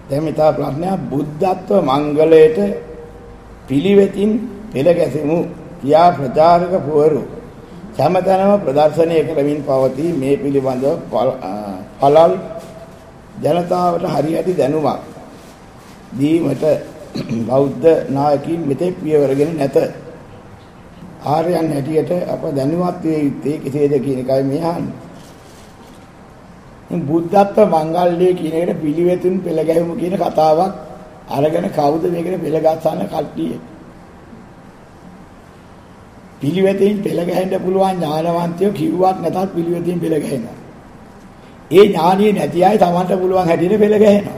දැන් මෙතන ප්‍රශ්නයක් බුද්ධත්ව මංගලයට පිළිවෙතින් පෙළ ගැසෙමු කියා ප්‍රචාරක පුවරු සමතනම ප්‍රදර්ශනය කරමින් පවතී. මේ පිළිබඳව පළල් ජනතාවට හරියට දැනුමක් දීමට බෞද්ධ නායකයින් මෙතෙක් පියවරගෙන නැත. ආර්යයන් හැටියට අප දැනුවත් වේ යුත්තේ කෙසේද කියන එකයි මේ අහන්නේ. බුද්ධත්ව මංගල්‍ය කියන එකට පිළිවෙතුන් පෙළ ගැහුම කියන කතාවක් අරගෙන කවුද මේකට පෙළ ගස්සන කට්ටිය? පිළිවෙතින් පෙළ ගැහෙන්න පුළුවන් ඥානවන්තයෝ කිව්වත් නැතත් පිළිවෙතින් පෙළ ගැහෙනවා. ඒ ඥානිය නැති අය Tamanට පුළුවන් හැටියට පෙළ ගැහෙනවා.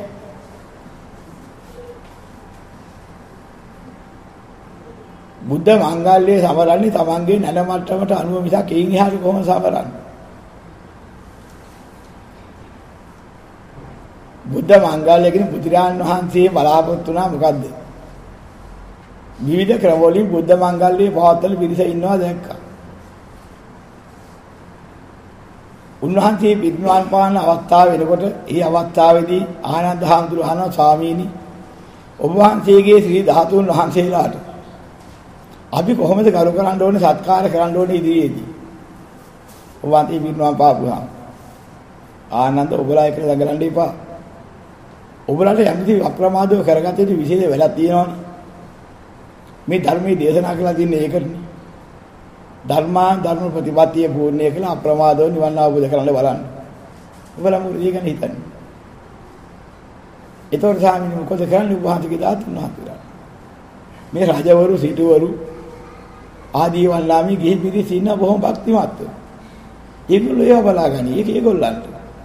බුද්ධ මංගල්‍යයේ සමරන්නේ Tamanගේ නැල මට්ටමට අනුව මිසක් එයින් එහාට කොහොමද සමරන්නේ? බුද්ධ මංගල්‍ය කියන බුදුරජාණන් වහන්සේ බලාපොරොත්තු වුණා මොකද්ද? විවිධ ක්‍රම වලින් බුද්ධ මංගල්‍යයේ පවත්වන පිරිස ඉන්නවා දැක්කා. උන්වහන්සේ පිරිනිවන් පාන අවස්ථාව වෙනකොට ඒ අවස්ථාවේදී ආනන්ද හාමුදුරුවෝ අහනවා ස්වාමීනි ඔබ වහන්සේගේ ශ්‍රී ධාතුන් වහන්සේලාට අපි කොහොමද කරු කරන්න ඕනේ සත්කාර කරන්න ඕනේ ඉදිරියේදී? ඔබ වහන්සේ පිරිනිවන් පාපුවා. ආනන්ද ඔබලා එක ළඟලන්න එපා. ඔබලාට යම්කිසි අප්‍රමාදව කරගත යුතු විශේෂ වෙලක් තියෙනවනේ. මේ ධර්මයේ දේශනා කළා තියෙන්නේ ඒකනේ. ධර්ම ප්‍රතිපත්තිය පූර්ණය කළා අප්‍රමාදව නිවන් අවබෝධ කරගන්න බලන්න. ඔබලා මොකද ඊගෙන හිතන්නේ? ඒතකොට ස්වාමීන් මොකද කරන්නේ උභාන්තික ධාතුන් වහන්සේලා? මේ රජවරු සිටුවරු ආදී වල්ලාමි ගිහි පිරිස ඉන්න බොහොම භක්තිමත්ව. ඒගොල්ලෝ ඒව බලාගනි. ඒක ඒගොල්ලන්ට.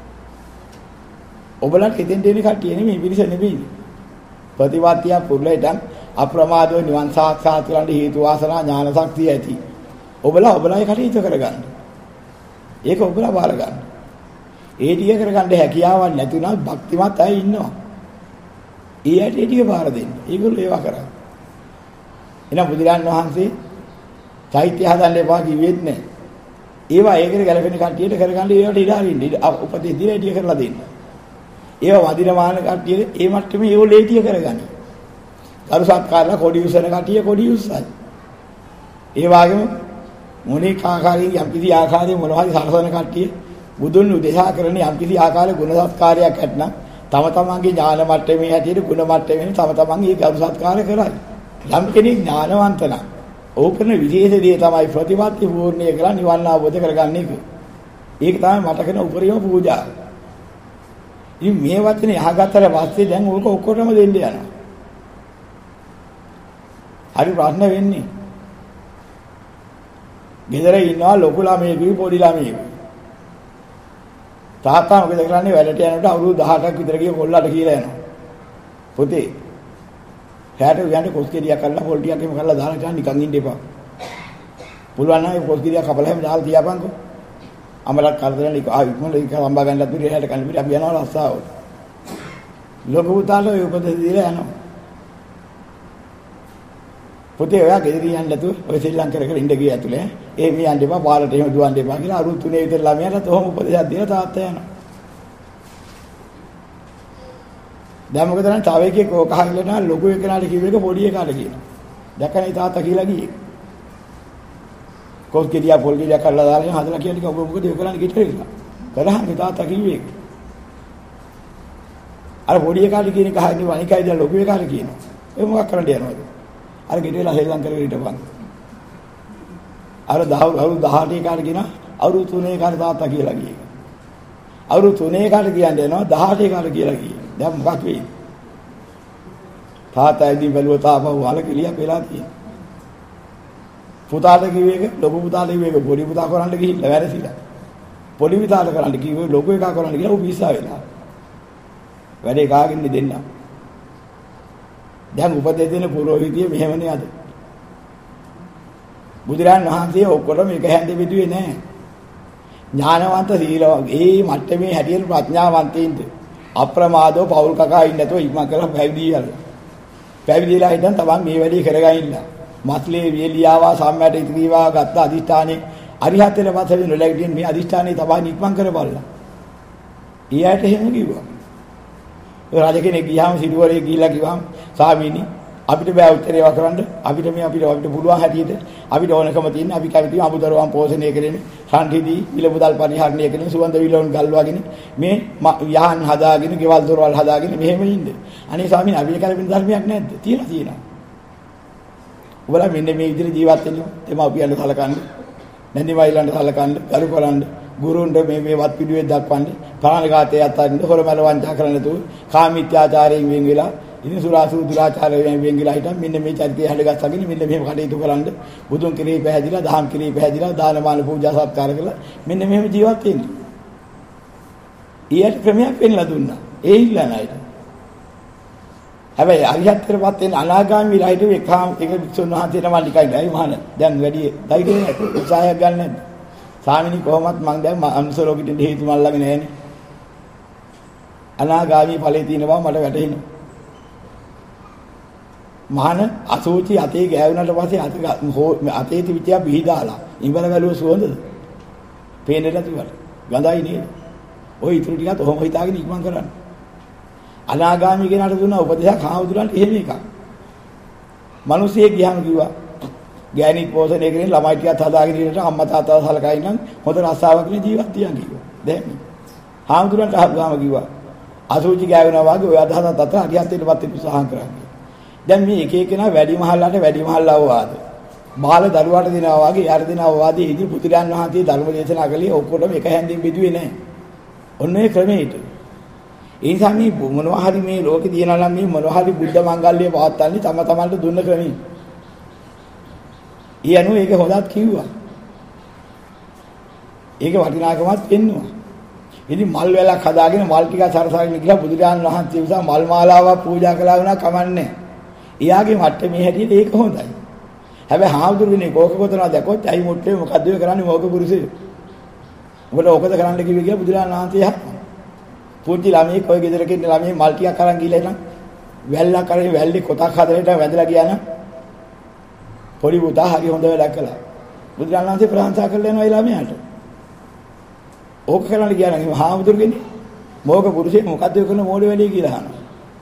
ඔබලට හිතෙන් දෙන කට්ටිය නෙමෙයි පිරිස නෙමෙයි. ප්‍රතිපත්තිය පුරුලෙන් අප්‍රමාදව නිවන් සාක්ෂාත් කරගන්න හේතු වාසනා ඥාන ශක්තිය ඇති. ඔබලාගේ කටයුතු කරගන්න. ඒක ඔබලා බාර ගන්න. ඒ ටික කරගන්න හැකියාවක් නැතුණා භක්තිමත් අය ඉන්නවා. ඒ ඇටි ටික බාර දෙන්න. ඒගොල්ලෝ ඒවා කරා. එහෙනම් බුදුරන් වහන්සේ චෛත්‍ය හදන්න එපා කිව්වෙත් නැහැ. ඒවා ඒකට ගැලපෙන කට්ටියට කරගන්න ඒවට ඉඩ හරින්න. උපදෙස් දීලා ටික කරලා දෙන්න. ඒවා වදින මාන කට්ටිය ඒ මට්ටමේ ඒගොල්ලෝ ඒ ටික කරගන්න. කරුසත්කාරලා කොඩි උසන කට්ටිය කොඩි උස්සයි. ඒ වගේම මොනික ආකාරයෙන් යම්කිසි ආකාරයෙන් මොනවා හරි සරසන කට්ටිය බුදුන් උදෙසා කරන යම්කිසි ආකාරයේ ගුණ සත්කාරයක් ඇතනම් තම තමන්ගේ ඥාන මට්ටමේ හැටියට ගුණ මට්ටමේ තම තමන්ගේ කරුසත්කාර කරයි. යම් කෙනෙක් ඥානවන්ත නම් ඕක කරන විශේෂ දේ තමයි ප්‍රතිපත්ති පූර්ණිය කරලා නිවන් අවබෝධ කරගන්න එක. ඒක තමයි මට කරන උපරිම පූජා. ඉතින් මේ වචනේ අහගත්තට පස්සේ දැන් ඕක ඔක්කොටම දෙන්න යනවා. හරි ප්‍රශ්න වෙන්නේ. ගෙදර ඉන්නවා ලොකු ළමයෙකුයි පොඩි ළමයෙකුයි. තාත්තා මොකද කරන්නේ වැඩට යනකොට අවුරුදු 18ක් විතර ගිය කොල්ලට කියලා යනවා. පුතේ හැට යන්නේ කොස්කෙරියක් කරලා පොල් ටිකක් එහෙම කරලා දාලා ගන්න නිකන් ඉන්න එපා. පුළුවන් නම් ඒ කොස්කෙරියක් කපලා හැම දාලා තියාපන්කෝ. අමලක් කරදරන එක ඉක්මනට ඒක සම්බා ගන්නත් පිට හැට කන්න පිට අපි යනවා රස්සාවට. ලොකු පුතාට ඔය උපදෙස් දීලා යනවා. පුතේ ඔයා ගෙදර යන්න නැතුව ඔය ශ්‍රී ලංකාවේ ඉඳ ගිය ඇතුලේ ඒ මේ යන්න එපා පාරට එහෙම දුවන්න එපා කියලා අරුත් තුනේ විතර ළමයාට තොහොම උපදේශයක් දීලා තාත්තා යනවා. දැන් මොකද නම් තව එකෙක් ඕක අහගෙන ලොකු එකනට කිව්ව එක පොඩි එකාට කියනවා. දැක්කනේ තාත්තා කියලා ගියේ. කොස් ගෙඩියා පොල් ගෙඩියා කරලා දාලා හදලා කියන්නේ ඔබ මොකද ඒ කරන්නේ කිට්ටේ කියලා. කරහන් තාත්තා කිව්වේ. අර පොඩි එකාට කියන එක අහන්නේ වනිකයි දැන් ලොකු එකාට කියනවා. ඒ මොකක් කරන්න යනවද? අර ගෙඩියලා හෙල්ලම් කරගෙන හිටපන්. අර අවුරුදු 18 කාට කියන අවුරුදු 3 කාට තාත්තා කියලා ගියේ. අවුරුදු 3 කාට කියන්නේ යනවා 18 කාට කියලා ගියේ. දැන් මොකක් වෙයි? තාත්තා ඉදින් බැලුවා තාපහු වල කෙලියක් වෙලා තියෙනවා. පුතාට කිව්වේ එක ලොකු පුතාට කිව්වේ එක පොඩි පුතා කරන්න ගිහිල්ලා වැරසිලා. පොඩි පුතාට කරන්න කිව්වේ ලොකු එකා කරන්න කියලා ඌ පිස්සා වෙලා. වැඩේ කාගෙන්ද දෙන්න? දැන් උපදෙස් දෙන පුරෝහිතිය මෙහෙමනේ අද. බුදුරන් වහන්සේ ඔක්කොටම එක හැන්දේ බෙදුවේ නැහැ. ඥානවන්ත සීලවත් ඒ මට්ටමේ හැටියට ප්‍රඥාවන්තයින්ද අප්‍රමාදව පෞල් කකා ඉන්න නැතුව ඉක්මන් කරලා පැවිදිලා. පැවිදිලා හිටන් තමන් මේ වැඩේ කරගන්න. මස්ලේ වියලියාවා සම්මැට ඉතිරිවා ගත්ත අදිෂ්ඨානේ අරිහත්ත්වයට පස්සේ නොලැගිටින් මේ අදිෂ්ඨානේ තමන් ඉක්මන් කරපල්ලා. ඊයට එහෙම කිව්වා. රජ කෙනෙක් ගියාම සිටුවරේ ගිහිල්ලා කිව්වම ස්වාමීනි අපිට බෑ උත්තරේව කරන්න අපිට පුළුවන් හැටියට අපිට ඕනකම තියෙන අපි කැමති අමුදරුවන් පෝෂණය කරගෙන හන්දිදී විලමුදල් පරිහරණය කරගෙන සුවඳ විලවුන් ගල්වාගෙන මේ යහන් හදාගෙන ගෙවල් දොරවල් හදාගෙන මෙහෙම ඉන්න. අනේ ස්වාමීනි අපි කරපින ධර්මයක් නැද්ද? තියෙනවා. ඔබලා මෙන්න මේ විදිහට ජීවත් වෙනවා. එම අපි යන සලකන්න. නැන්දිමයිලන්ට සලකන්න, කරු කරන්න, ගුරුන්ට මේ වත් පිළිවෙත් දක්වන්න, ප්‍රාණඝාතය අත්හරින්න, හොරමල වංචා කරන්න නැතුව, කාමීත්‍යාචාරයෙන් වෙන් වෙලා ඉතින් සුරාසු දුරාචාරයෙන් වෙන් වෙලා හිටන් මෙන්න මේ චරිතය හැඩගස්සගෙන මෙන්න මෙහෙම කටයුතු කරන්න බුදුන් කෙරෙහි පැහැදිලා දහම් කෙරෙහි පැහැදිලා දානමාන පූජා සත්කාර කළා මෙන්න මෙහෙම ජීවත් වෙන්න. ඊට ක්‍රමයක් වෙන්නලා දුන්නා. ඒ ඉල්ලන අයට. හැබැයි අරිහත්තරපත් වෙන අනාගාමී විලා හිටු එක වික්ෂුන් වහන්සේ තමයි ටිකයි ගයි මහාන. දැන් වැඩි ධෛර්යයෙන් උත්සාහයක් ගන්න නැද්ද? ස්වාමිනී කොහොමත් මං දැන් අනුසර ලෝකෙට හේතු මල් ළඟ නැහැනේ. අනාගාමී ඵලයේ තියෙන බව මට වැටහෙනවා. මහාන අසෝචි අතේ ගෑවුනට පස්සේ අතේ තිබිටිය බිහිදාලා ඉඹල වැලුව සුවඳද? පේන්නේ නැතිවට. ගඳයි නේද? ඔය ඊටු ටිකත් ඔහොම හිතාගෙන ඉක්මන් කරන්න. අනාගාමී කෙනාට දුන්න උපදේශයක් හාමුදුරන්ට එහෙම එකක්. මිනිස්සියෙක් ගියාම කිව්වා ගෑණික් පෝෂණය කරගෙන ළමයි ටිකත් හදාගෙන ඉන්නට අම්මා තාත්තා සලකා ඉන්නම් හොඳ රස්සාවක් නේ ජීවත් තියන් කිව්වා. දැන් හාමුදුරන්ට අහුවාම කිව්වා අසෝචි ගෑවුනා වගේ ඔය අදහසත් අතර හරියටපත් උත්සාහ කරන්නේ. දැන් මේ එක එකනා වැඩි මහල්ලාව වාද. බාල දරුවාට දෙනවා වගේ යාර දෙනවා වාදී ඉදි පුදුරයන් වහන්සේ ධර්ම දේශනා කළේ ඔක්කොටම එක හැන්දින් බෙදුවේ නැහැ. ඔන්න ඒ ක්‍රමයට. ඒ නිසා මේ මොනවා හරි මේ ලෝකේ දිනනවා නම් මේ මොනවා හරි බුද්ධ මංගල්‍ය පවත්න්නේ තම තමන්ට දුන්න ක්‍රමයි. ඊයනෝ ඒක හොදත් කිව්වා. ඒක වටිනාකමක් වෙන්නවා. ඉතින් මල් වැලක් හදාගෙන මල් ටික සරසාගෙන ගිහලා බුදුරජාණන් වහන්සේ උසා මල් මාලාවක් පූජා කළා වුණා කමන්නේ. එයාගේ මට්ටමේ හැටියට ඒක හොඳයි. හැබැයි හාමුදුරුවනේ කෝක ගොතනවා දැක්කොත් ඇයි මුට්ටේ මොකද්ද ඔය කරන්නේ මොකද පුරුෂය? ඔබට ඕකද කරන්න කිව්වේ කියලා බුදුරජාණන් වහන්සේ අහනවා. පුංචි ළමයි කොයි ගෙදරක ඉන්න ළමයි මල් ටිකක් අරන් ගිහලා ඉතින් වැල්ලක් අරගෙන වැල්ලේ කොටක් හදලා වැඳලා ගියා නම් පොඩි පුතා හරි හොඳ වැඩක් කළා. බුදුරජාණන් වහන්සේ ප්‍රශංසා කළා එනවා ඒ ළමයාට. ඕක කරන්න ගියා නම් හාමුදුරුවනේ මොකක පුරුෂය මොකද්ද ඔය කරන මොඩේ වැඩේ කියලා අහනවා.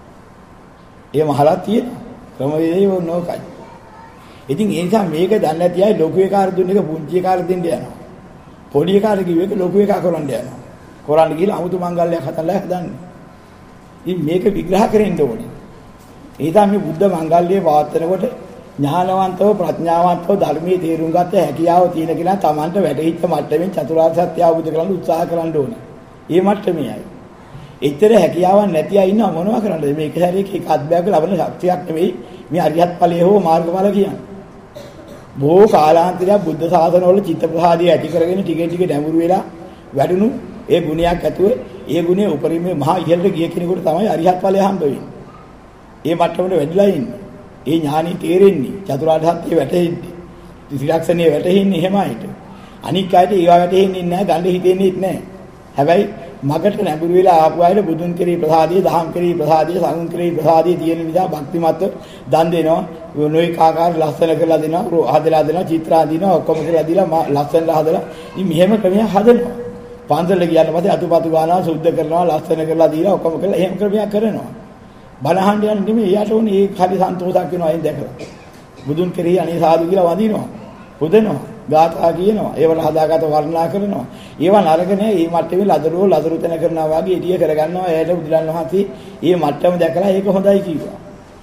ඒ මහලා තියෙනවා. ක්‍රමවේදය නෝකයි. ඉතින් ඒ නිසා මේක දන්නේ නැති අය ලොකු එකාට දුන්න එක පුංචි එකාට දෙන්න යනවා. පොඩි එකාට කිව්ව එක ලොකු එකා කරන්න යනවා. කරන්න ගිහලා 아무තු මංගල්‍යයක් හදලා හදන්නේ. ඉතින් මේක විග්‍රහ කරන්න ඕනේ. ඒ නිසා මේ බුද්ධ මංගල්‍යයේ වාර්තනකොට ඥානවන්තව ප්‍රඥාවන්තව ධර්මයේ තේරුම් ගත හැකියාව තියෙන කෙනා Tamanට වැටහිච්ච මට්ටමින් චතුරාර්ය සත්‍ය අවබෝධ කරගන්න උත්සාහ කරන්න ඕනේ. ඒ මට්ටමේ අය. එච්චර හැකියාවක් නැති අය ඉන්නව මොනවා කරන්නද? මේක හැරේ එක අත්බෑග ලබන ශක්තියක් නෙවෙයි මේ අරියත් ඵලයේ හෝ මාර්ගඵල කියන්නේ. බොහෝ කාලාන්තරයක් බුද්ධ ශාසනවල චිත්ත ප්‍රසාදිය ඇති කරගෙන ටික ටික නැඹුරු වෙලා වැඩුණු ඒ ගුණයක් ඇතුව ඒ ගුණයේ උපරිමයේ මහා ඉහළට ගිය කෙනෙකුට තමයි අරියත් ඵලය හම්බ වෙන්නේ. ඒ මට්ටමට වැඩිලා ඉන්නේ. ඒ ඥානෙ තේරෙන්නේ චතුරාර්ය සත්‍ය වැටහෙන්නේ. ත්‍රිලක්ෂණයේ වැටහෙන්නේ එහෙමයිට. අනික් අයට ඒවා වැටහෙන්නේ නැහැ, ගන්න හිතෙන්නේ නැහැ. හැබැයි මගට නැඹුරු වෙලා ආපු අයට බුදුන් කෙරෙහි ප්‍රසාදිය, දහම් කෙරෙහි ප්‍රසාදිය, සංඝ කෙරෙහි ප්‍රසාදිය තියෙන නිසා භක්තිමත්ව දන් දෙනවා. නොඑක ආකාර ලස්සන කරලා දෙනවා, හදලා දෙනවා, චිත්‍ර අඳිනවා, ඔක්කොම කරලා දීලා ලස්සනට හදලා. ඉතින් මෙහෙම ක්‍රමයක් හදනවා. පන්සලට ගියාට පස්සේ අතුපතු ගානවා, සුද්ධ කරනවා, ලස්සන කරලා දීලා ඔක්කොම කරලා එහෙම ක්‍රමයක් කරනවා. බණහන් යන නෙමෙයි එයාට ඕනේ ඒක හරි සන්තෝෂයක් වෙනවා අයින් දැකලා. බුදුන් කෙරෙහි අනේ සාදු කියලා වඳිනවා. පුදනවා. ගාථා කියනවා. ඒවල හදාගත වර්ණනා කරනවා. ඒවා නරක නෑ. මේ මට්ටමේ ලදරු තැන කරනවා වගේ එළිය කරගන්නවා. එයාට බුදුරන් වහන්සේ මේ මට්ටම දැකලා ඒක හොඳයි කිව්වා.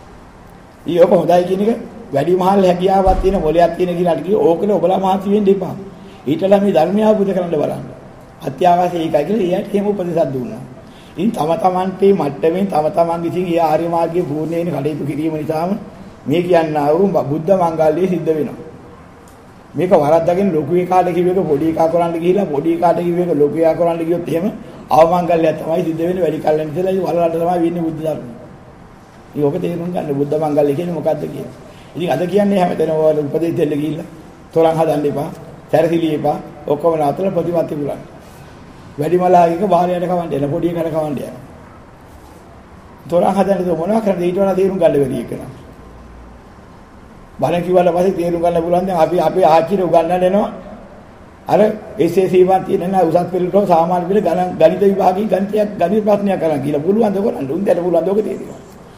ඊයක හොඳයි කියන එක වැඩි මහල් හැකියාවක් තියෙන මොලයක් තියෙන කෙනාට කිව්ව ඕකනේ ඔබලා මහසි වෙන්න එපා. ඊටලා මේ ධර්මය අවබෝධ කරගන්න බලන්න. අත්‍යවශ්‍ය ඒකයි කියලා එයාට එහෙම උපදෙසක් දුන්නා. ඉතින් තම තමන්ගේ මට්ටමින් තම තමන් විසින් ඒ ආර්ය මාර්ගයේ පූර්ණ වෙන කටයුතු කිරීම නිසාම මේ කියන්නා වූ බුද්ධ මංගල්‍යය සිද්ධ වෙනවා. මේක වරද්දාගෙන ලොකු එකාට කිව්වක පොඩි එකා කරන්න ගිහිලා පොඩි එකාට කිව්වක ලොකු එකා කරන්න ගියොත් එහෙම අවමංගල්‍යයක් තමයි සිද්ධ වෙන්නේ වැඩි කල්යන ඉතලා ඒ වලලට තමයි වෙන්නේ බුද්ධ ධර්ම. ඒක තේරුම් ගන්න බුද්ධ මංගල්‍ය කියන්නේ මොකද්ද කියන්නේ. ඉතින් අද කියන්නේ හැමතැනම වල උපදෙස් දෙන්න ගිහිල්ලා තොරන් හදන්න එපා, සැරසිලි එපා, ඔක්කොම නතර ප්‍රතිපත්ති පුරන්න. වැඩිමලාගේක බාලයට කවන්න එන පොඩි එකට කවන්න යනවා. තොරන් හදන්න මොනවා කරන්නද ඊට වඩා තේරුම් ගන්න බැරි එක නා. බණ කිව්වට පස්සේ තේරුම් ගන්න පුළුවන් දැන් අපි අපේ ආච්චිට උගන්වන්න එනවා. අර SSC වත් තියෙන නෑ උසස් පෙළට සාමාන්‍ය පෙළ ගණිත විභාගයේ ගණිත ප්‍රශ්නයක් කරන්න කියලා පුළුවන් ද කරන්න. උන්දට පුළුවන් ද ඔක තේරෙනවා.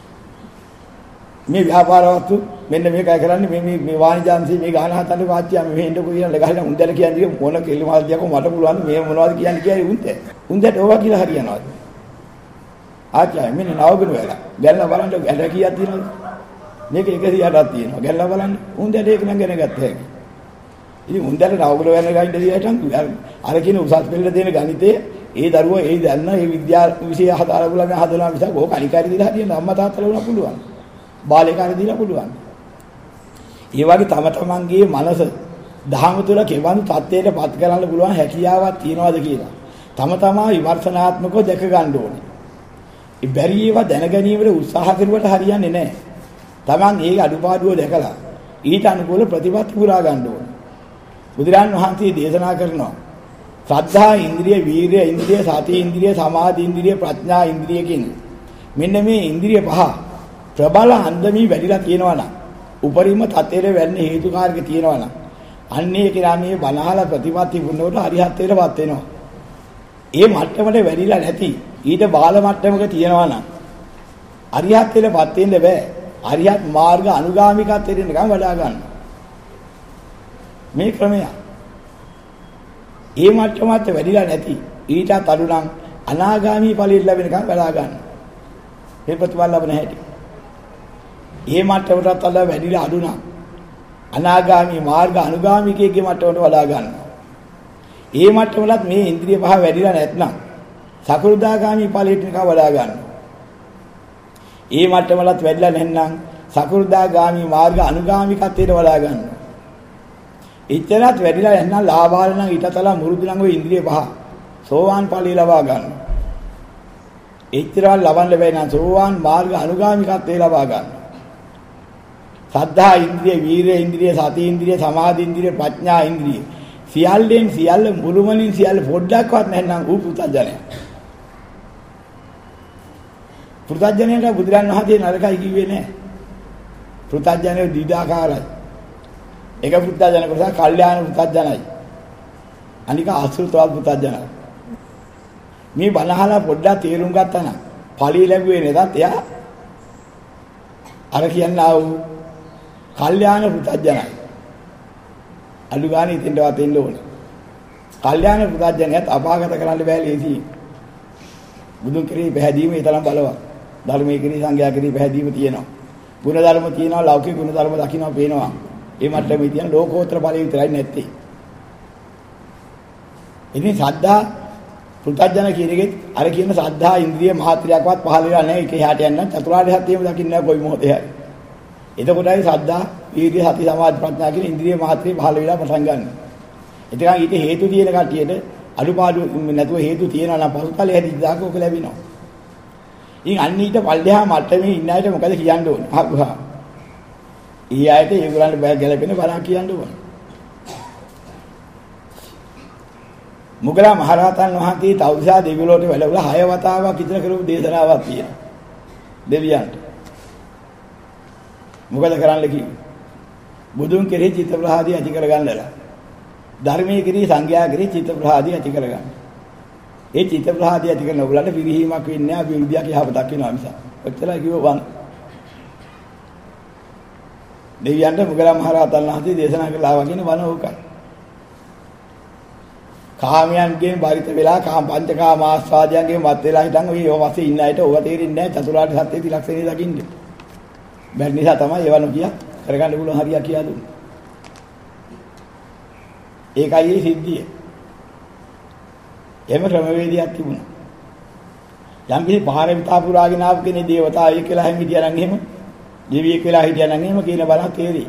මේ ව්‍යාපාර වස්තු මෙන්න මේකයි කරන්නේ මේ වාණිජාංශي මේ ගහන හතර වාච්‍ය මේ හෙන්න කියන ලගහලා උන්දට කියන්නේ මොන කෙල්ල මාල්දියක මට පුළුවන් මේ මොනවද කියන්නේ කියයි උන්දට ඕවා කියලා හරියනවා. ආච්චා මෙන්න නවගුණ වෙලා ගැල්ලා බලන්න ඇඩ කීයක් තියෙනවද? මේක 108ක් තියෙනවා. ගැල්ලා බලන්න උන්දට ඒක නම් ගෙන ගත්ත හැකි. ඉතින් උන්දට නවගුණ වෙන ගයින් දෙවියටන් අර කියන උසස් පෙළ දෙන ගණිතේ ඒ දරුවෝ ඒ දන්න ඒ විද්‍යා විෂය හදලා මිසක් ඕක අනිකාරී දීලා හරියන්න අම්මා තාත්තලා වුණා පුළුවන්. බාලේකාරී දීලා පුළුවන්. ඒ වගේ තම තමන්ගේ මනස දහම තුළ කෙවන් තත්ත්වයකට පත් කරන්න පුළුවන් හැකියාවක් තියනවාද කියලා. තම තමා විමර්ශනාත්මකව දැක ගන්න ඕනේ. ඒ බැරි ඒවා දැන ගැනීමට උත්සාහ කරුවට හරියන්නේ නැහැ. තමන් ඒ අඩුපාඩුව දැකලා ඊට අනුකූල ප්‍රතිපත්ති පුරා ගන්න ඕනේ. බුදුරන් වහන්සේ දේශනා කරනවා ශ්‍රද්ධා ඉන්ද්‍රිය, වීරිය ඉන්ද්‍රිය, සති ඉන්ද්‍රිය, සමාධි ඉන්ද්‍රිය, ප්‍රඥා ඉන්ද්‍රිය කියන මෙන්න මේ ඉන්ද්‍රිය පහ ප්‍රබල අන්දමී වැඩිලා තියෙනවා නම් උපරිම තත්ත්වයට වෙන්න හේතුකාරක තියෙනවා නම් අන්නේ කියලා මේ බනහල ප්‍රතිපත්ති වුණොත් අරිහත්ත්වයටපත් වෙනවා. ඒ මට්ටමට වැඩිලා නැති ඊට බාල මට්ටමක තියෙනවා නම් අරිහත්ත්වයටපත් වෙන්න බෑ. අරිහත් මාර්ග අනුගාමිකත්වයට නිකන් වඩා ගන්න. මේ ක්‍රමය. ඒ මට්ටමට වැඩිලා නැති ඊටත් අඩු නම් අනාගාමී ඵලෙට ලැබෙනකම් වඩා ගන්න. මේ ප්‍රතිඵල ලැබෙන හැටි. ඒ මට්ටමටත් අල්ලා වැඩිලා අඩු නම් අනාගාමී මාර්ග අනුගාමිකයේ මට්ටමට වඩා ගන්නවා. ඒ මට්ටමලත් මේ ඉන්ද්‍රිය පහ වැඩිලා නැත්නම් සකෘදාගාමී ඵලයට නිකන් වඩා ගන්නවා. ඒ මට්ටමලත් වැඩිලා නැත්නම් සකෘදාගාමී මාර්ග අනුගාමිකත්වයට වඩා ගන්නවා. ඉතරත් වැඩිලා නැත්නම් ලාභාල නම් ඊටතලා මුරුදු නම් ඔය ඉන්ද්‍රිය පහ සෝවාන් ඵලය ලබා ගන්නවා. ඉතරවල් ලබන්න බැයි නම් සෝවාන් මාර්ග අනුගාමිකත්වයට ලබා ගන්නවා. සද්ධා ඉන්ද්‍රිය, වීරිය ඉන්ද්‍රිය, සති ඉන්ද්‍රිය, සමාධි ඉන්ද්‍රිය, ප්‍රඥා ඉන්ද්‍රිය සියල්ලෙන් සියල්ල මුළුමනින් සියල්ල පොඩ්ඩක්වත් නැත්නම් ඌ පුතඥය. පුතඥයට බුදුරන් වහන්සේ නරකයි කිව්වේ නෑ. පුතඥය දීදාකාරයි. එක පුතඥය කොටස කල්යාණ පුතඥයි. අනික අසුතවත් පුතඥයි. මේ බණහලා පොඩ්ඩක් තේරුම් ගත්තා නම් ඵලී ලැබුවේ නැතත් එයා අර කියන්නා වූ කල්යාණ පුතඥයි. අලු ගානේ ඉතින්වත් එන්න ඕනේ. කල්යාණ පුතඥයත් අපාගත කරන්න බෑ ලේසි. බුදුන් කෙරෙහි පැහැදීම ඒ තරම් බලවත්. ධර්මයේ කෙරෙහි සංඝයා කෙරෙහි පැහැදීම තියෙනවා. ගුණ ධර්ම තියෙනවා, ලෞකික ගුණ ධර්ම දකින්නවා පේනවා. ඒ මට්ටමේ තියෙන ලෝකෝත්තර ඵලෙ විතරයි නැත්තේ. ඉතින් සද්ධා පුතඥ කියන එකෙත් අර කියන සද්ධා ඉන්ද්‍රිය මහත්‍රියක්වත් පහළ වෙලා නැහැ. ඒක එහාට යන්න චතුරාර්ය සත්‍යයම දකින්න නැහැ කොයි මොහොතේ හරි. එතකොටයි සද්ධා, වීර්ය, සති, සමාධි, ප්‍රඥා කියන ඉන්ද්‍රිය මහත්‍රිය පහළ වෙලා පටන් ගන්න. එතකන් ඊට හේතු තියෙන කටියට අඩුපාඩු නැතුව හේතු තියෙනවා නම් පසුතලයේ හැදිදාක ඔක ලැබෙනවා. ඉතින් අන්න ඊට පල්ලෙහා මට්ටමේ ඉන්න අයට මොකද කියන්න ඕනේ? අහුවා. ඊ ආයත ඒගොල්ලන්ට බය ගැලපෙන බණ කියන්න ඕනේ. මුගලන් මහරහතන් වහන්සේ තවුසා දෙවිලෝට වැඩවලා 6 වතාවක් විතර කරපු දේශනාවක් තියෙනවා. දෙවියන්ට. මොකද කරන්න කිව්වේ? බුදුන් කෙරෙහි චිත්ත ප්‍රහාදී ඇති කරගන්නලා. ධර්මයේ කෙරෙහි සංඝයා කෙරෙහි චිත්ත ප්‍රහාදී ඇති කරගන්න. ඒ චිත්ත ප්‍රහාදී ඇති කරන ඔයගලන්ට පිරිහීමක් වෙන්නේ නැහැ, අභිවෘද්ධියක් යහපතක් වෙනවා මිස. ඔච්චරයි කිව්වොත් දෙවියන්ට මුගලන් මහරහතන් වහන්සේ දේශනා කළා වගේ වන ඕකයි. කාමයන්ගෙන් බරිත වෙලා පංචකාම ආස්වාදයන්ගෙන් මත් වෙලා හිටන් ඔය වශයෙන් ඉන්න අයට ඕවා තේරෙන්නේ නැහැ. චතුරාර්ය සත්‍ය ත්‍රිලක්ෂණය දකින්නේ. බැරි නිසා තමයි ඒවා නොකිය කරගන්න පුළුවන් හරියක් කියලා දුන්නේ. ඒකයි ඒ සිද්ධිය. එහෙම ක්‍රමවේදයක් තිබුණා. යම් කිසි පාරමිතා පුරාගෙන ආපු කෙනේ දේවතාවෙක් කියලා හැම හිටියා නම් එහෙම දෙවියෙක් වෙලා හිටියා නම් එහෙම කියන බලක් තේරෙයි.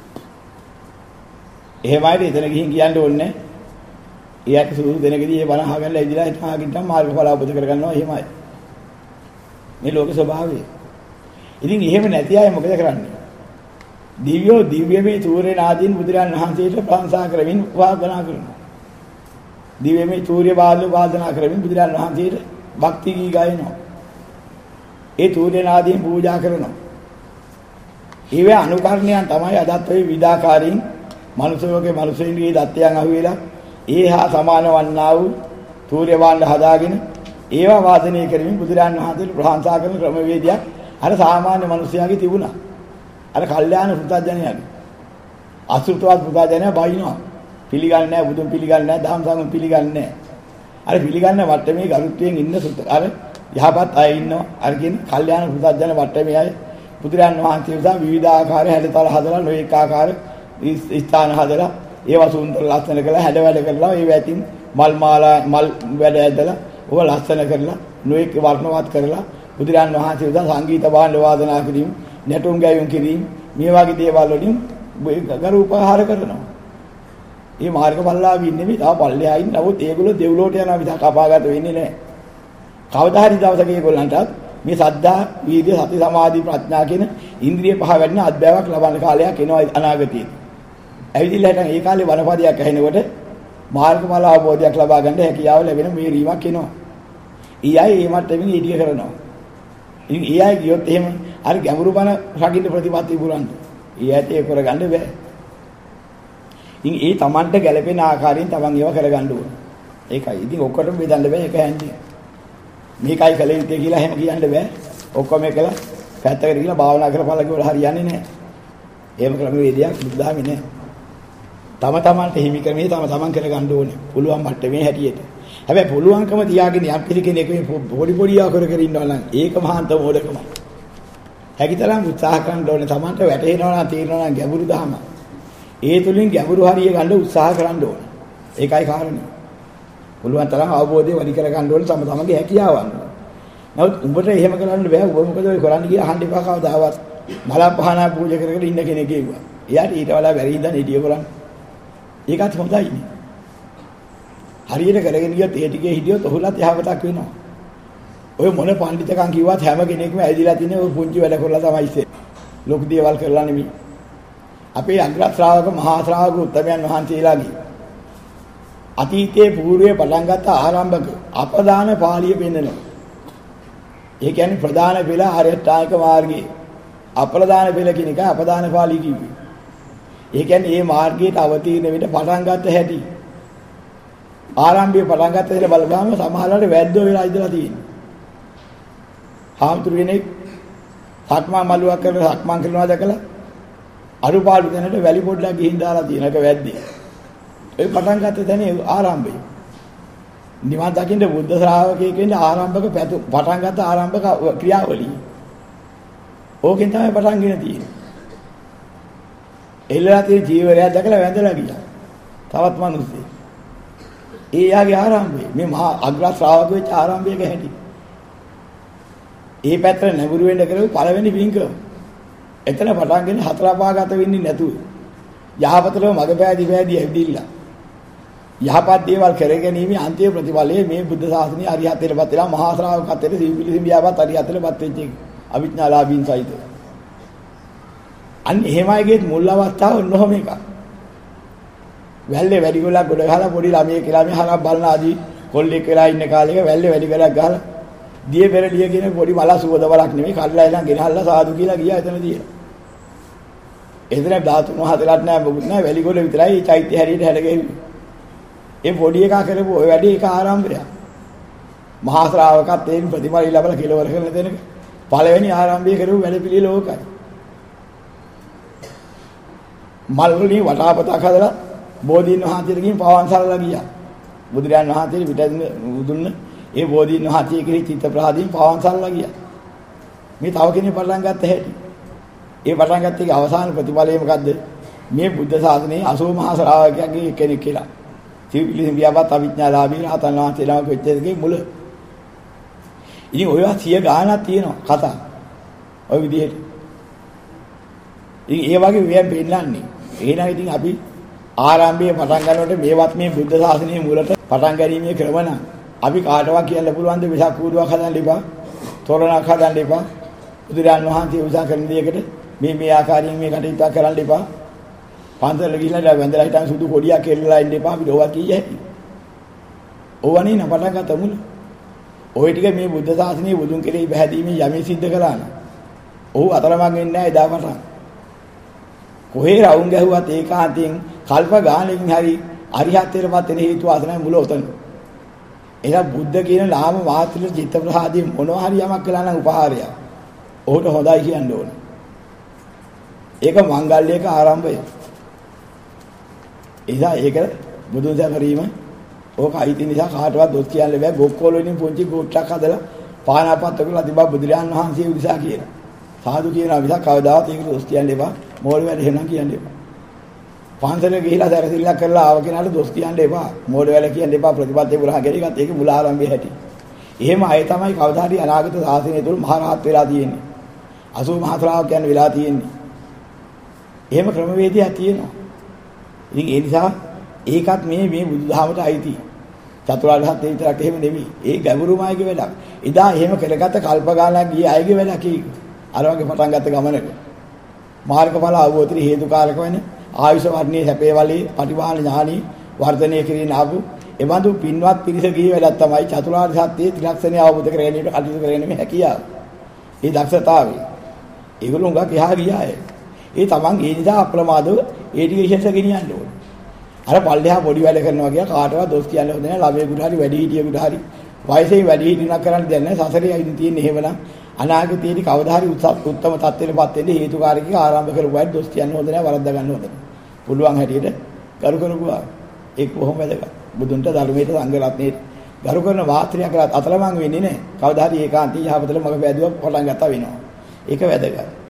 එහෙමයි එතන ගිහින් කියන්න ඕනේ. ඊයක සුදු දෙනකදී ඒ බණ අහගෙන ඉඳලා හිතාගෙන මාර්ගඵල අවබෝධ කරගන්නවා එහෙමයි. මේ ලෝක ස්වභාවය. ඉතින් එහෙම නැති අය මොකද කරන්නේ? දිව්‍යෝ දිව්‍යමේ සූර්ය නාදීන් බුදුරන් වහන්සේට ප්‍රශංසා කරමින් වාදනා කරනවා. දිව්‍යමේ සූර්ය වාදනා කරමින් බුදුරන් වහන්සේට භක්ති ගී ගායනවා. ඒ සූර්ය නාදීන් පූජා කරනවා. ඊවේ අනුකරණයන් තමයි අදත් ඔය විදාකාරීන් මනුෂ්‍යෝගේ මනුෂ්‍යයින්ගේ දත්තයන් අහුවෙලා ඒහා සමාන වන්නා වූ සූර්ය භාණ්ඩ හදාගෙන ඒවා වාදනය කරමින් බුදුරන් වහන්සේට ප්‍රශංසා කරන ක්‍රමවේදයක් අර සාමාන්‍ය මිනිසයාගේ තිබුණා. අර කල්යාණ පුතඥයාගේ. අසෘතවත් පුතඥයා බයිනවා. පිළිගන්නේ නැහැ බුදුන් පිළිගන්නේ නැහැ දහම් සංගම් පිළිගන්නේ නැහැ. අර පිළිගන්න වට්ටමේ ගරුත්වයෙන් ඉන්න අර යහපත් අය ඉන්නවා. අර කියන කල්යාණ පුතඥ වට්ටමේ අය බුදුරන් වහන්සේ උදා විවිධ ආකාර හැඩතල හදලා නොඑක ආකාර ස්ථාන හදලා ඒවා සුන්දර ලස්සන කරලා හැඩ වැඩ කරලා ඒ වැටින් මල් මාලා මල් වැඩ ඇදලා ඔබ ලස්සන කරලා නොඑක වර්ණවත් කරලා බුදුරන් වහන්සේ උදා සංගීත භාණ්ඩ වාදනා කිරීම නැටුම් ගැයුම් කිරීම මේ වගේ දේවල් වලින් ගරු උපහාර කරනවා. මේ මාර්ගඵලලාභී නෙමෙයි තව පල්ලෙහා ඉන්න. නමුත් ඒගොල්ලෝ දෙව්ලොවට යනවා විතර අපාගත වෙන්නේ නැහැ. කවදා හරි දවසක ඒගොල්ලන්ට මේ සද්ධා, වීර්ය, සති, සමාධි, ප්‍රඥා කියන ඉන්ද්‍රිය පහ වැඩින අධ්‍යාවක් ලබන කාලයක් එනවා අනාගතයේදී. ඇවිදින්න හිටන් ඒ කාලේ වනපදයක් ඇහෙනකොට මාර්ගඵල අවබෝධයක් ලබා ගන්න හැකියාව ලැබෙන මේ රීමක් එනවා. ඊයයි මේ මට්ටමින් ඊටිය කරනවා. ඉතින් ඊයයි ගියොත් එහෙම අර ගැඹුරු බණ රකින්න ප්‍රතිපත්ති පුරන්න. ඊයත් ඒක කරගන්න බෑ. ඉතින් ඒ Tamanට ගැළපෙන ආකාරයෙන් Taman ඒව කරගන්න ඕන. ඒකයි. ඉතින් ඔක්කොටම බෙදන්න බෑ ඒක හැන්දිය. මේකයි කල යුත්තේ කියලා එහෙම කියන්න බෑ. ඔක්කොම එකලා පැත්තකට ගිහලා භාවනා කරපළ කියලා හරියන්නේ නැහැ. එහෙම ක්‍රම වේදයක් බුද්ධාමි නැහැ. තම තමන්ට හිමි ක්‍රමයේ තම තමන් කරගන්න ඕනේ. පුළුවන් මට්ටමේ හැටියට. හැබැයි පුළුවන්කම තියාගෙන යම් කෙනෙක් මේ පොඩි පොඩි ආකාර කර ඉන්නවා නම් ඒක මහාන්ත මොඩකම. හැකිතරම් උත්සාහ කරන්න ඕනේ. තමන්ට වැටහෙනවා නම් තේරෙනවා නම් ගැඹුරු දහම. ඒ තුලින් ගැඹුරු හරිය ගන්න උත්සාහ කරන්න ඕනේ. ඒකයි කාරණේ. පුළුවන් තරම් අවබෝධය වැඩි කර ගන්න ඕනේ තම තමන්ගේ හැකියාවන්. නමුත් උඹට එහෙම කරන්න බෑ. උඹ මොකද ඔය කරන්නේ කියලා අහන්න එපා කවදාවත්. මල පහනා පූජා කරගෙන ඉන්න කෙනෙක් ඒවා. එයාට ඊට වඩා බැරි ඉඳන් හිටිය කරන්නේ. ඒකත් හොඳයිනේ. හරියට කරගෙන ගියොත් ඒ ටිකේ හිටියොත් ඔහුලත් යහපතක් වෙනවා. ඔය මොන පඬිතකම් කිව්වත් හැම කෙනෙක්ම ඇවිදලා තින්නේ ඔය පුංචි වැඩ කරලා තමයි ඉන්නේ. ලොකු දේවල් කරලා නෙමෙයි. අපේ අග්‍ර ශ්‍රාවක මහා ශ්‍රාවක උත්තමයන් වහන්සේලාගේ අතීතයේ పూర్වයේ පටන් ගත්ත ආරම්භක අපදාන පාළිය පෙන්නනවා. ඒ කියන්නේ ප්‍රධාන පෙළ ආර්යශ්‍රායක මාර්ගයේ අප්‍රධාන පෙළ කියන එක අපදාන පාළිය කිව්වේ. ඒ කියන්නේ මේ මාර්ගයට අවතීර්ණ වෙන්න පටන් ගත්ත හැටි. ආරම්භයේ පටන් ගත්ත ඉතල බලපුවාම සමහරවල්ට වැද්දෝ වෙලා ඉඳලා තියෙනවා. හාමුදුරු කෙනෙක් සක්මන් මළුවක් කරලා සක්මන් කරනවා දැකලා අරුපාළු දෙනට වැලි පොඩ්ඩක් ගිහින් දාලා තියෙන එක වැද්දේ. ඒ පටන් ගත්ත තැනේ ආරම්භය. නිවන් දකින්න බුද්ධ ශ්‍රාවකයෙක් වෙන්න ආරම්භක පටන් ගත්ත ආරම්භක ක්‍රියාවලිය. ඕකෙන් තමයි පටන් ගෙන තියෙන්නේ. එල්ලලා තියෙන ජීවරය දැකලා වැඳලා ගියා. තවත් මිනිස්සෙක්. ඒ යාගේ ආරම්භය මේ මහා අග්‍ර ශ්‍රාවක වෙච්ච ආරම්භයක හැටි. ඒ පැත්තට නැඹුරු වෙන්න කරපු පළවෙනි පින්කම. එතන පටන්ගෙන හතර පාගත වෙන්නේ නැතුව යහපතට මග පෑදී ඇවිදිලා. යහපත් දේවල් කරගැනීමේ අන්තිම ප්‍රතිඵලයේ මේ බුද්ධ ශාසනය අරිහතේටපත් වෙලා මහා ශ්‍රාවකත්වයට සිවිලිසිඹියාවත් අරිහතේටපත් වෙච්ච එක. අවිඥාලාභීන් සහිත. අන්න එහෙමයිගේ මුල් අවස්ථාව නොහොම එකක්. වැල්ලේ වැඩි ගොල්ලක් ගොඩ ගහලා පොඩි ළමයි කියලා මේ හරක් බලන ආදී කොල්ලෙක් වෙලා ඉන්න කාලෙක වැල්ලේ වැඩි ගලක් ගහලා දිය පෙරලිය කියන පොඩි මල සුවඳ බලක් නෙමෙයි කල්ලා එලන් ගෙනහල්ලා සාදු කියලා ගියා එතනදී. එතන ධාතුන් හතරක් නෑ මොකුත් නෑ වැලි ගොඩ විතරයි ඒ චෛත්‍ය හැරියට හැඩගෙන්නේ. ඒ පොඩි එකා කරපු ඔය වැඩේ ඒක ආරම්භය. මහා ශ්‍රාවකත්වයෙන් ප්‍රතිඵල ලැබලා කෙලවර කරන දෙනක පළවෙනි ආරම්භය කරපු වැඩ පිළිල ඕකයි. මල් වලින් වටාපතක් හදලා බෝධීන් වහන්සේට ගිහින් පවන් සරලා ගියා. බුදුරයන් වහන්සේට පිටින් දුන්න ඒ බෝධීන් වහන්සේ කෙරෙහි චිත්ත ප්‍රහාදීන් පවන් සරලා ගියා. මේ තව කෙනෙක් පටන් ගත්ත හැටි. ඒ පටන් ගත්ත එකේ අවසාන ප්‍රතිඵලය මොකද්ද? මේ බුද්ධ ශාසනයේ 80 මහා ශ්‍රාවකයන්ගේ කෙනෙක් කියලා. සිවිලිසිඹියාවත් අවිඥාලාභී රහතන් වහන්සේලාම වෙච්ච එකේ මුල. ඉතින් ඔයවා 100 ගාණක් තියෙනවා කතා. ඔය විදිහට. ඉතින් ඒ වගේ වෙයන් පෙන්නන්නේ. එහෙනම් ඉතින් අපි ආරම්භයේ පටන් ගන්නකොට මේවත් මේ බුද්ධ ශාසනයේ මුලට පටන් ගැනීමේ ක්‍රම නම් අපි කාටවත් කියන්න පුළුවන් ද විසක් කූඩුවක් හදන්න එපා. තොරණක් හදන්න එපා. බුදුරජාණන් වහන්සේ උදා කරන දෙයකට මේ ආකාරයෙන් මේ කටයුත්ත කරන්න එපා. පන්සල ගිහිල්ලා වැඳලා හිටන් සුදු කොඩියක් කෙල්ලලා ඉන්න එපා. අපි ඕවා කිය හැකියි. ඕවනේ නම් පටන් ගත්ත මුල. ওই ටික මේ බුද්ධ ශාසනයේ බුදුන් කෙරෙහි බැහැදීමේ යමේ සිද්ධ කළා නම් ඔහු අතරමං වෙන්නේ නැහැ එදා පටන්. කොහේ රවුම් ගැහුවත් ඒකාන්තයෙන් කල්ප ගානකින් හරි අරිහත්ත්වයටපත් වෙන හේතු වාසනාවේ මුල උතන. එහෙනම් බුද්ධ කියන නාම මාත්‍රික චිත්ත ප්‍රසාදී මොනවා හරි යමක් කළා නම් උපහාරයක්. ඔහුට හොඳයි කියන්න ඕන. ඒක මංගල්‍යයක ආරම්භය. ඒක බුදුන් සැමරීම ඕක අයිති නිසා කාටවත් දොස් කියන්න බෑ. බොක්කොල වලින් පුංචි ගෝට්ටක් හදලා පානාපත් කරලා තිබා බුදුරජාන් වහන්සේ උදෙසා කියලා. සාදු කියනවා මිසක් කවදාවත් ඒක දොස් කියන්න එපා. මෝල් වැඩ එහෙනම් කියන්න එපා. පන්සල ගිහිලා සැරසිල්ලක් කරලා ආව කෙනාට දොස් කියන්න එපා. මෝඩ වැඩ කියන්න එපා. ප්‍රතිපත්තිය පුරා ගැනීමත් ඒක මුල ආරම්භයේ හැටි. එහෙම අය තමයි කවදා හරි අනාගත සාසනය තුල මහ රහත් වෙලා තියෙන්නේ. 80 මහ ශ්‍රාවකයන් වෙලා තියෙන්නේ. එහෙම ක්‍රමවේදයක් තියෙනවා. ඉතින් ඒ නිසා ඒකත් මේ බුදුදහමට අයිති. චතුරාර්ය සත්‍ය විතරක් එහෙම නෙවෙයි. ඒ ගැඹුරුමයිගේ වැඩක්. එදා එහෙම කරගත්ත කල්ප ගානක් ගිය අයගේ වැඩක් ඒක. අර වගේ පටන් ගත්ත ගමනක. මාර්ගඵල අවබෝධයේ හේතුකාරක වෙන ආයුෂ වර්ණයේ සැපේ වලේ පටිභාන ඥානි වර්ධනය කිරීම ආපු එවඳු පින්වත් පිරිස ගිය වැඩක් තමයි චතුරාර්ය සත්‍යයේ ත්‍රිලක්ෂණය අවබෝධ කර ගැනීමට කටයුතු කරගෙන මේ හැකියාව. ඒ දක්ෂතාවය. ඒගොල්ලෝ උඟක් එහා ගියාය. ඒ තමන් ඒ නිසා අප්‍රමාදව ඒ ටික ඉහෙස ගෙනියන්න ඕනේ. අර පල්ලෙහා පොඩි වැඩ කරනවා කියලා කාටවත් දොස් කියන්න හොඳ නැහැ. ළමයෙකුට හරි වැඩි හිටියෙකුට හරි වයසේ වැඩි හිටිනක් කරන්න දෙයක් නැහැ. සසරේ ඇවිත් තියෙන්නේ එහෙමනම් අනාගතයේදී කවදා හරි උත්තම තත්ත්වෙටපත් වෙන්න හේතුකාරකී ආරම්භ කරපු අය දොස් කියන්න හොඳ නැහැ. වරද්දා ගන්න හොඳ නැහැ. පුළුවන් හැටියට කරු කරගුවා. ඒක කොහොම වැදගත්. බුදුන්ට ධර්මයට සංඝ රත්නයේ ගරු කරන වාත්‍රිය කරත් අතලමං වෙන්නේ නැහැ. කවදා හරි ඒකාන්තී යහපතට මග පෑදුවක් පටන් ගත්තා වෙනවා. ඒක වැදගත්.